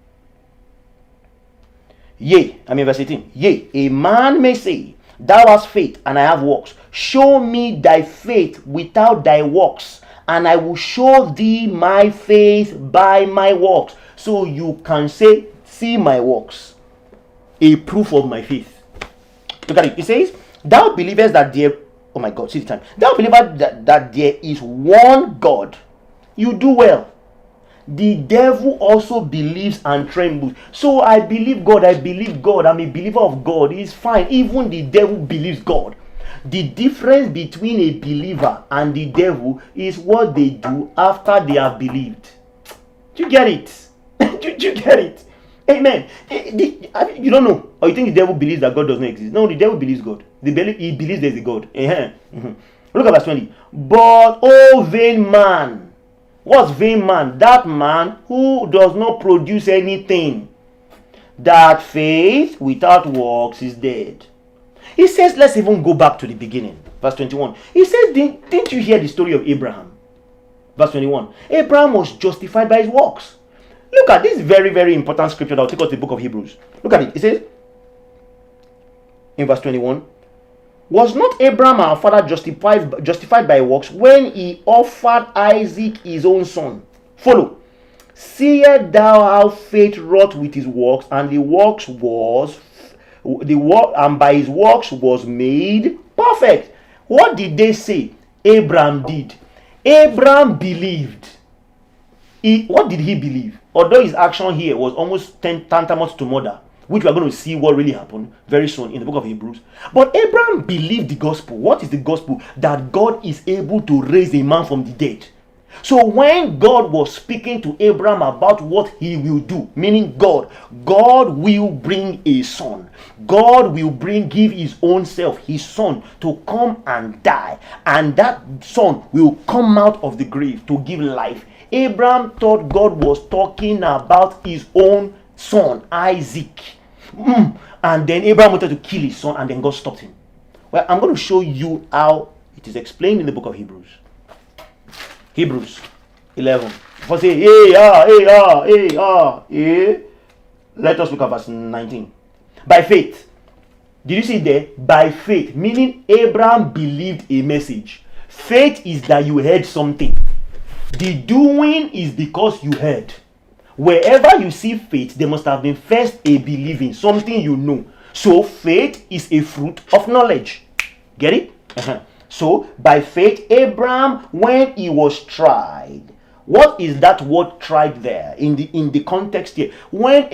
Yea, verse 18. Yea, a man may say, thou hast faith, and I have works. Show me thy faith without thy works, and I will show thee my faith by my works. So you can say, see my works, a proof of my faith. Look at it. It says, thou believest that there, oh my God, see the time. Thou believest that there is one God. You do well. The devil also believes and trembles. So I believe God, I'm a believer of God. It's fine. Even the devil believes God. The difference between a believer and the devil is what they do after they have believed. Do you get it? Do you get it? Amen. You don't know. Or you think the devil believes that God does not exist? No, the devil believes God. He believes there's a God. Look at verse 20. But, oh vain man. What's vain man? That man who does not produce anything. That faith without works is dead. He says, let's even go back to the beginning. Verse 21. He says, didn't you hear the story of Abraham? Verse 21. Abraham was justified by his works. Look at this very, very important scripture that will take us to the book of Hebrews. Look at it. It says, in verse 21, was not Abraham our father justified by works when he offered Isaac his own son? Follow. Seest thou how faith wrought with his works, and and by his works was made perfect. What did they say Abraham did? Abraham believed. What did he believe? Although his action here was almost tantamount to murder, which we are going to see what really happened very soon in the book of Hebrews. But Abraham believed the gospel. What is the gospel? That God is able to raise a man from the dead. So when God was speaking to Abraham about what he will do, meaning God will bring a son. God will give his own self, his son, to come and die. And that son will come out of the grave to give life. Abraham thought God was talking about his own son, Isaac. And then Abraham wanted to kill his son, and then God stopped him. Well, I'm going to show you how it is explained in the book of Hebrews. Hebrews 11. Before say, let us look at verse 19. By faith. Did you see there? By faith. Meaning Abraham believed a message. Faith is that you heard something. The doing is because you heard. Wherever you see faith, there must have been first a believing, something you know. So faith is a fruit of knowledge. Get it? So by faith, Abraham, when he was tried, what is that word tried there in the context here? When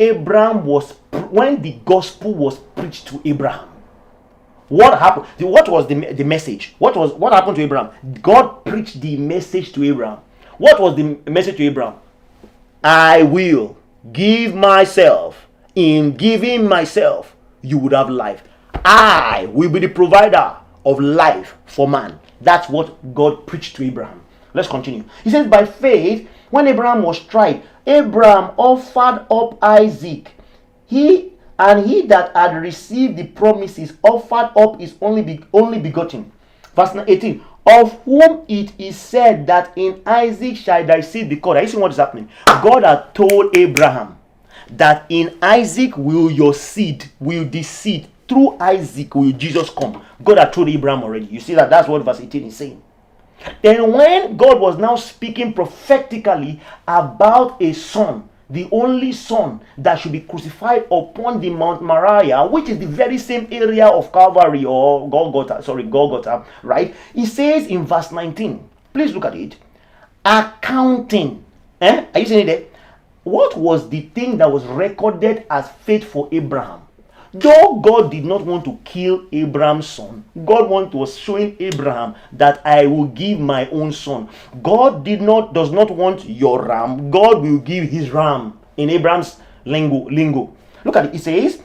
the gospel was preached to Abraham, what happened? What was the message? What happened to Abraham? God preached the message to Abraham. What was the message to Abraham? I will give myself. In giving myself, you would have life. I will be the provider of life for man. That's what God preached to Abraham. Let's continue. He says, by faith, when Abraham was tried, Abraham offered up Isaac. He that had received the promises offered up his only begotten. Verse 18. Of whom it is said that in Isaac shall thy seed be called. Are you seeing what is happening? God had told Abraham that in Isaac will the seed, through Isaac will Jesus come. God had told Abraham already. You see that's what verse 18 is saying. Then when God was now speaking prophetically about a son, the only son that should be crucified upon the Mount Moriah, which is the very same area of Calvary or Golgotha, right? He says in verse 19, please look at it, accounting. Are you seeing it there? What was the thing that was recorded as faith for Abraham? Though God did not want to kill Abraham's son, God was showing Abraham that I will give my own son. God does not want your ram. God will give his ram in Abraham's lingo. Look at it. It says,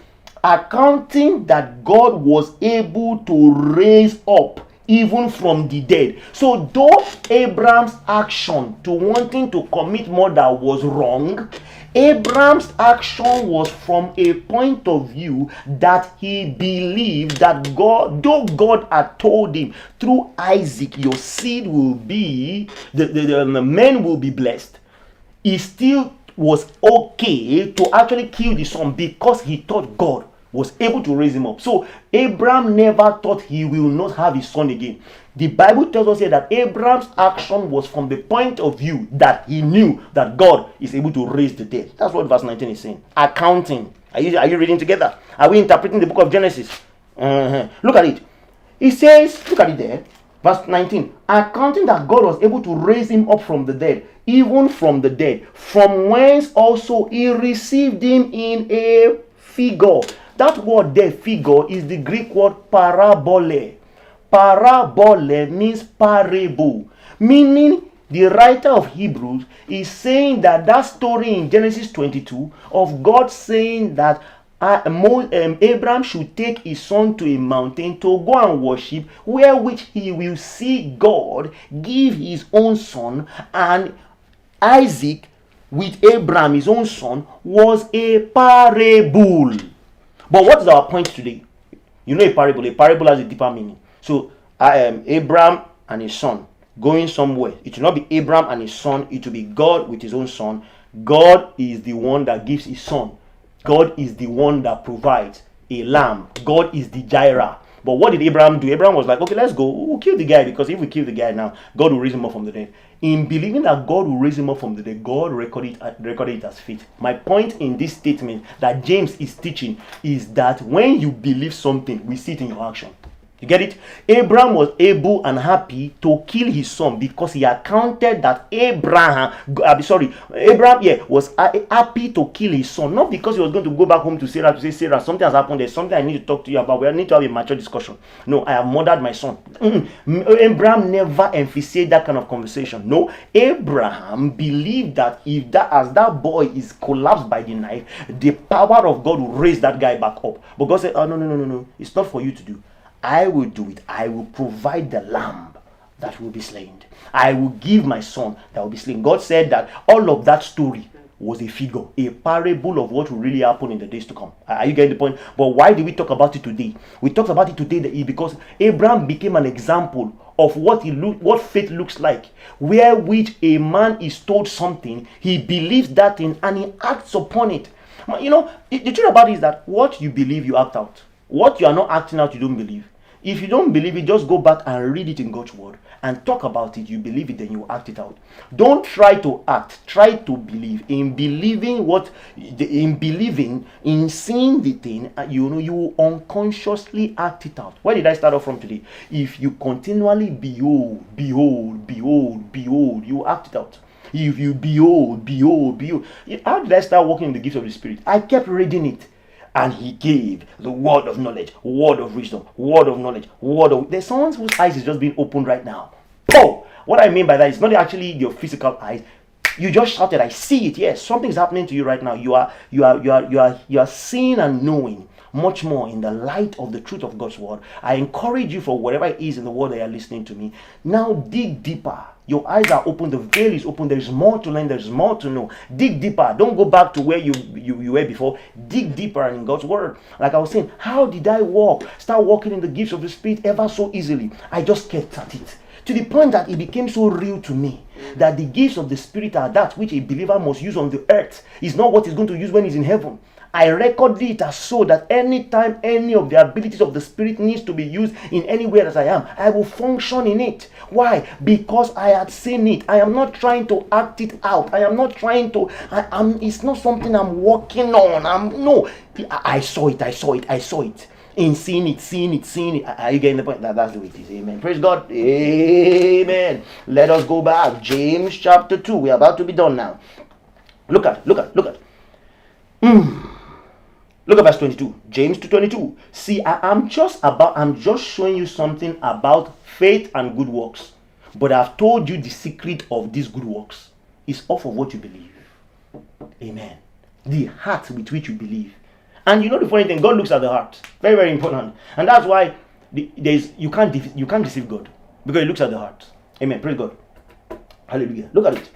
accounting that God was able to raise up even from the dead. So though Abraham's action to wanting to commit murder was wrong, Abraham's action was from a point of view that he believed that God, though God had told him through Isaac your seed will be, the men will be blessed, he still was okay to actually kill the son because he thought God was able to raise him up. So Abraham never thought he will not have his son again. The Bible tells us here that Abraham's action was from the point of view that he knew that God is able to raise the dead. That's what verse 19 is saying. Accounting. Are you reading together? Are we interpreting the book of Genesis? Look at it. It says, look at it there. Verse 19. Accounting that God was able to raise him up from the dead, even from the dead, from whence also he received him in a figure. That word there, figure, is the Greek word parabole. Parabole means parable, meaning the writer of Hebrews is saying that that story in Genesis 22 of God saying that Abraham should take his son to a mountain to go and worship, where which he will see God give his own son, and Isaac with Abraham his own son, was a parable. But what is our point today? You know, a parable has a deeper meaning. So Abraham and his son going somewhere. It will not be Abraham and his son, it will be God with his own son. God is the one that gives his son. God is the one that provides a lamb. God is the Jireh. But what did Abraham do? Abraham was like, okay, let's go. We'll kill the guy, because if we kill the guy now, God will raise him up from the dead. In believing that God will raise him up from the dead, God recorded it as faith. My point in this statement that James is teaching is that when you believe something, we see it in your action. You get it? Abraham was able and happy to kill his son because he accounted that Abraham was happy to kill his son, not because he was going to go back home to Sarah to say, Sarah, something has happened, there's something I need to talk to you about, we need to have a mature discussion. No, I have murdered my son. Abraham never emphasized that kind of conversation. No, Abraham believed that as that boy is collapsed by the knife, the power of God will raise that guy back up. But God said, oh, no, it's not for you to do. I will do it. I will provide the lamb that will be slain. I will give my son that will be slain. God said that all of that story was a figure, a parable of what will really happen in the days to come. Are you getting the point? But why do we talk about it today? We talked about it today because Abraham became an example of what faith looks like, where which a man is told something, he believes that thing, and he acts upon it. You know, the truth about it is that what you believe, you act out. What you are not acting out, you don't believe. If you don't believe it, just go back and read it in God's word and talk about it. You believe it, then you act it out. Don't try to act. Try to believe. In believing, in seeing the thing, you unconsciously act it out. Where did I start off from today? If you continually behold, you act it out. If you behold. How did I start walking in the gifts of the Spirit? I kept reading it. And he gave the word of knowledge, word of wisdom, word of knowledge, there's someone whose eyes is just being opened right now. Oh, what I mean by that is not actually your physical eyes. You just shouted, I see it. Yes, something's happening to you right now. You are seeing and knowing much more in the light of the truth of God's word. I encourage you, for whatever it is in the word that you are listening to me, now dig deeper. Your eyes are open, the veil is open, there's more to learn, there's more to know. Dig deeper. Don't go back to where you were before. Dig deeper in God's word. Like I was saying, how did I start walking in the gifts of the Spirit ever so easily? I just kept at it, to the point that it became so real to me that the gifts of the Spirit are that which a believer must use on the earth. It's not what he's going to use when he's in heaven. I recorded it as so that anytime any of the abilities of the Spirit needs to be used in anywhere that I am, I will function in it. Why? Because I had seen it. I am not trying to act it out. I am not trying to. It's not something I'm working on. I saw it. In seeing it. Are you getting the point? That's the way it is. Amen. Praise God. Amen. Let us go back. James chapter 2. We're about to be done now. Look at. Look at verse 22. James 2:22. See, I'm just showing you something about faith and good works. But I've told you the secret of these good works. It's off of what you believe. Amen. The heart with which you believe. And you know the funny thing, God looks at the heart. Very, very important. And that's why you can't deceive God, because He looks at the heart. Amen. Praise God. Hallelujah. Look at it.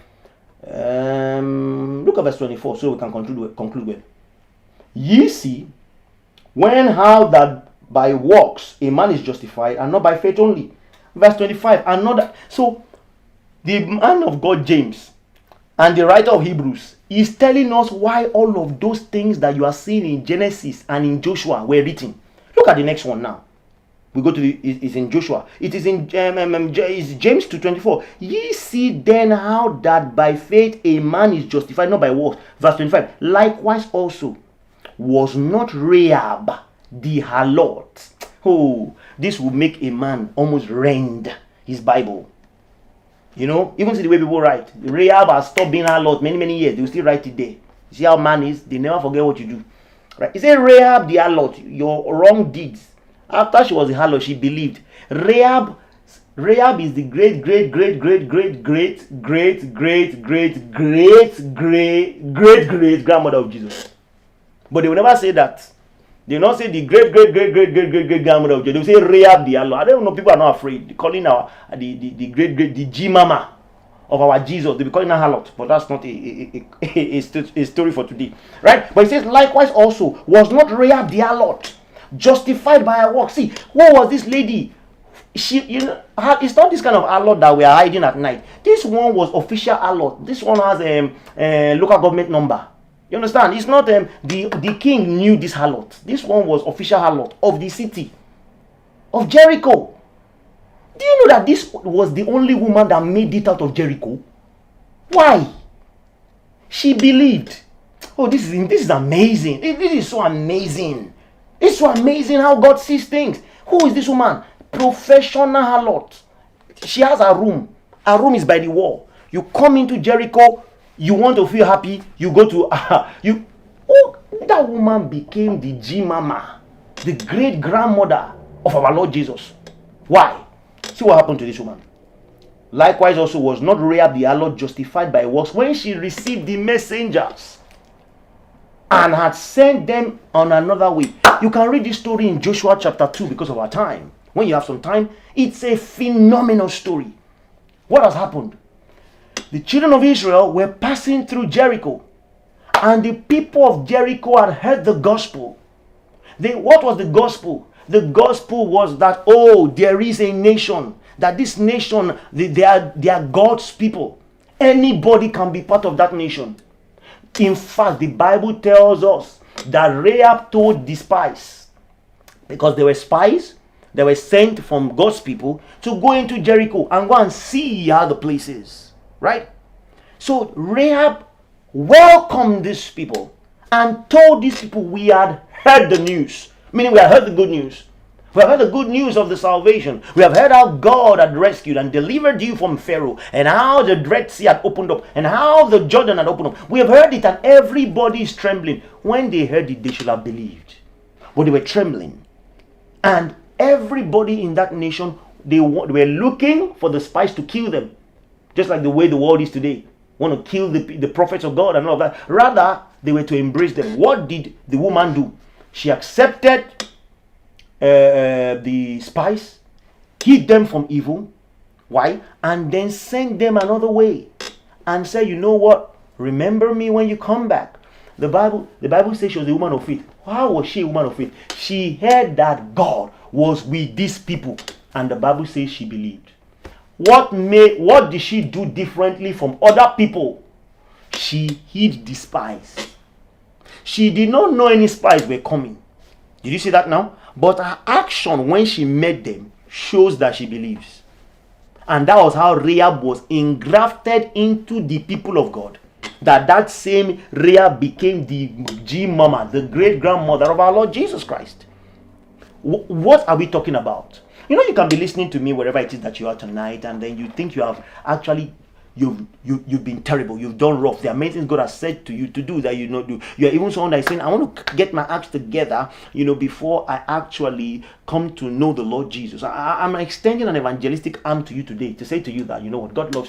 Look at verse 24, so we can conclude well. Ye see, when how that by works a man is justified, and not by faith only. Verse 25. Another. So the man of God James and the writer of Hebrews is telling us why all of those things that you are seeing in Genesis and in Joshua were written. Look at the next one now. We go to it's in Joshua. It is in it's James 2:24. Ye see then how that by faith a man is justified, not by works. Verse 25. Likewise also was not Rahab the harlot. Oh, this will make a man almost rend his Bible. You know, even see the way people write. Rahab has stopped being harlot many years. They will still write it there. You see how man is? They never forget what you do. Right? It says Rahab the harlot, your wrong deeds. After she was a harlot, she believed. Rahab is the great grandmother of Jesus. But they will never say that. They will not say the great grandmother of Jesus. They will say Rahab the harlot. I don't know, people are not afraid. They're calling our the G mama of our Jesus. They be calling her harlot. But that's not a story for today. Right? But it says, likewise also was not Rahab the harlot justified by her work. See, what was this lady? She, it's not this kind of harlot that we are hiding at night. This one was official harlot. This one has a local government number. You understand? It's not the king knew this harlot. This one was official harlot of the city of Jericho. Do you know that this was the only woman that made it out of Jericho? Why? She believed. Oh, this is amazing. This is so amazing. It's so amazing how God sees things. Who is this woman? Professional harlot. She has a room. Her room is by the wall. You come into Jericho, you want to feel happy, you go to that woman became the G mama, the great grandmother of our Lord Jesus. Why? See what happened to this woman. Likewise also was not Rahab the harlot justified by works when she received the messengers and had sent them on another way. You can read this story in Joshua chapter 2 because of our time. When you have some time, it's a phenomenal story. What has happened? The children of Israel were passing through Jericho, and the people of Jericho had heard the gospel. What was the gospel? The gospel was that, there is a nation, that this nation, they are God's people. Anybody can be part of that nation. In fact, the Bible tells us that Rahab told the spies, because they were spies, they were sent from God's people to go into Jericho and go and see how the place is. Right? So Rahab welcomed these people and told these people, we had heard the news. Meaning we had heard the good news. We have heard the good news of the salvation. We have heard how God had rescued and delivered you from Pharaoh, and how the Red Sea had opened up, and how the Jordan had opened up. We have heard it, and everybody is trembling. When they heard it, they should have believed. But they were trembling. And everybody in that nation, they were looking for the spies to kill them. Just like the way the world is today. Want to kill the prophets of God and all of that. Rather, they were to embrace them. What did the woman do? She accepted the spies, hid them from evil. Why? And then sent them another way. And said, you know what? Remember me when you come back. The Bible says she was a woman of faith. How was she a woman of faith? She heard that God was with these people. And the Bible says she believed. What did she do differently from other people? She hid the spies. She did not know any spies were coming. Did you see that now? But her action when she met them shows that she believes. And that was how Rahab was engrafted into the people of God. That same Rahab became the G mama, the great grandmother of our Lord Jesus Christ. What are we talking about? You know, you can be listening to me wherever it is that you are tonight, and then you think you have actually you've been terrible, you've done rough. There are many things God has said to you to do that you not do. You are even someone that is saying, I want to get my acts together, before I actually come to know the Lord Jesus. I'm extending an evangelistic arm to you today to say to you that, you know what, God loves you.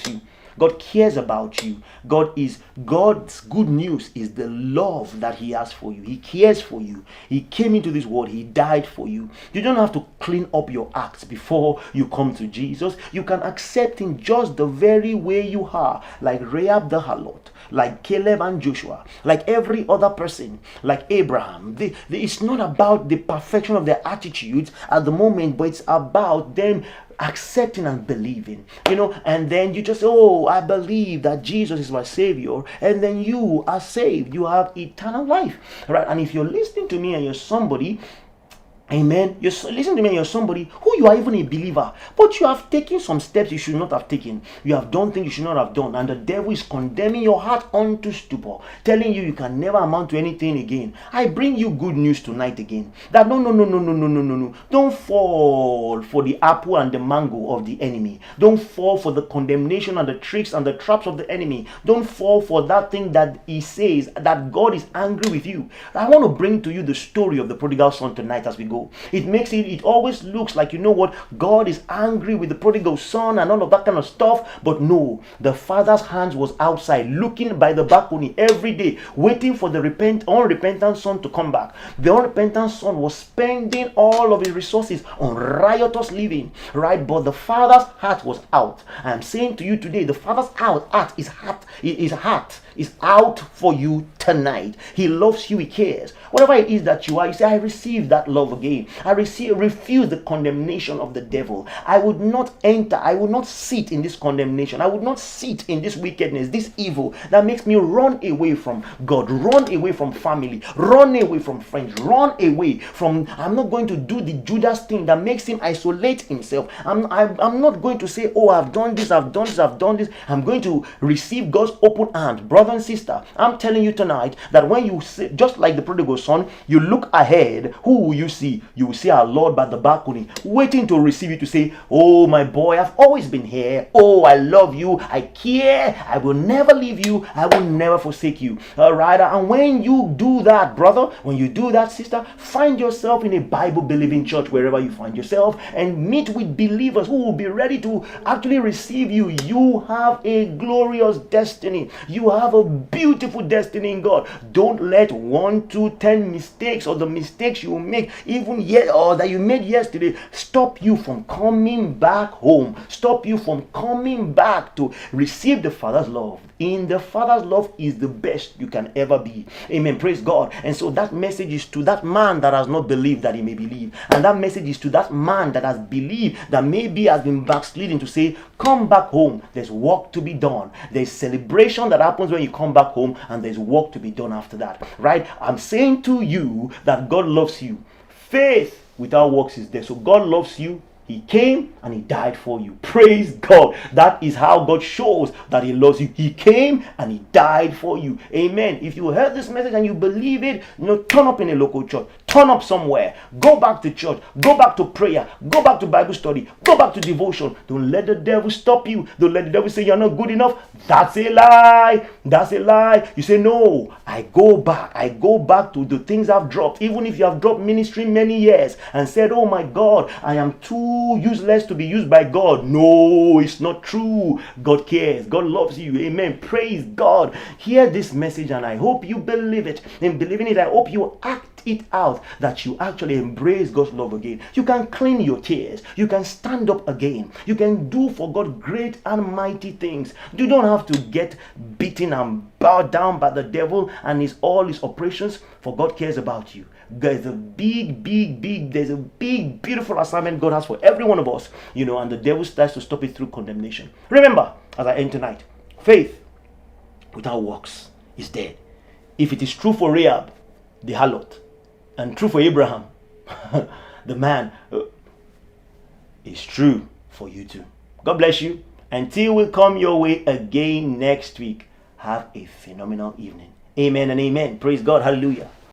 God cares about you. God's good news is the love that He has for you. He cares for you. He came into this world. He died for you. You don't have to clean up your acts before you come to Jesus. You can accept Him just the very way you are, like Rahab the harlot, like Caleb and Joshua, like every other person, like Abraham. It's not about the perfection of their attitudes at the moment, but it's about them accepting and believing, and then you just say, oh, I believe that Jesus is my Savior, and then you are saved. You have eternal life, right? And if you're listening to me and you're somebody, amen, you're listening to me, you're somebody who you are even a believer, but you have taken some steps you should not have taken. You have done things you should not have done, and the devil is condemning your heart unto stupor, telling you can never amount to anything again. I bring you good news tonight again, that no, don't fall for the apple and the mango of the enemy. Don't fall for the condemnation and the tricks and the traps of the enemy. Don't fall for that thing that he says, that God is angry with you. I want to bring to you the story of the prodigal son tonight as we go. It always looks like, God is angry with the prodigal son and all of that kind of stuff. But no, the father's hands was outside, looking by the balcony every day, waiting for the unrepentant son to come back. The unrepentant son was spending all of his resources on riotous living, right? But the father's heart was out. I'm saying to you today, the father's heart is out for you tonight. He loves you. He cares. Whatever it is that you are, you say, I receive that love again. I refuse the condemnation of the devil. I would not sit in this condemnation. I would not sit in this wickedness, this evil that makes me run away from God, run away from family, run away from friends, run away from. I'm not going to do the Judas thing that makes him isolate himself. I'm not going to say, oh, I've done this. I'm going to receive God's open arms. Brother and sister, I'm telling you tonight that when you see, just like the prodigal son, you look ahead, who will you see? You will see our Lord by the balcony, waiting to receive you, to say, oh, my boy, I've always been here. Oh, I love you. I care. I will never leave you. I will never forsake you. All right. And when you do that, brother, when you do that, sister, find yourself in a Bible-believing church wherever you find yourself, and meet with believers who will be ready to actually receive you. You have a glorious destiny. You have a beautiful destiny in God. Don't let 1, 2, 10 mistakes, or the mistakes you will make even yet, or that you made yesterday, stop you from coming back home, stop you from coming back to receive the Father's love. In the Father's love is the best you can ever be. Amen. Praise God. And so that message is to that man that has not believed that he may believe, and that message is to that man that has believed that maybe has been backsliding, to say, come back home. There's work to be done. There's celebration that happens when you come back home, and there's work to be done after that, right? I'm saying to you that God loves you. Faith without works is dead. So God loves you. He came and He died for you. Praise God. That is how God shows that He loves you. He came and He died for you. Amen. If you heard this message and you believe it, turn up in a local church. Turn up somewhere. Go back to church. Go back to prayer. Go back to Bible study. Go back to devotion. Don't let the devil stop you. Don't let the devil say you're not good enough. That's a lie. That's a lie. You say, no, I go back. I go back to the things I've dropped. Even if you have dropped ministry many years and said, oh my God, I am too useless to be used by God. No, it's not true. God cares. God loves you. Amen. Praise God. Hear this message and I hope you believe it. In believing it, I hope you act it out, that you actually embrace God's love again. You can clean your tears. You can stand up again. You can do for God great and mighty things. You don't have to get beaten and bowed down by the devil and all his operations, for God cares about you. There's a big, beautiful assignment God has for every one of us, and the devil starts to stop it through condemnation. Remember, as I end tonight, faith without works is dead. If it is true for Rahab, the harlot, and true for Abraham, the man, it's true for you too. God bless you. Until we come your way again next week, have a phenomenal evening. Amen and amen. Praise God. Hallelujah.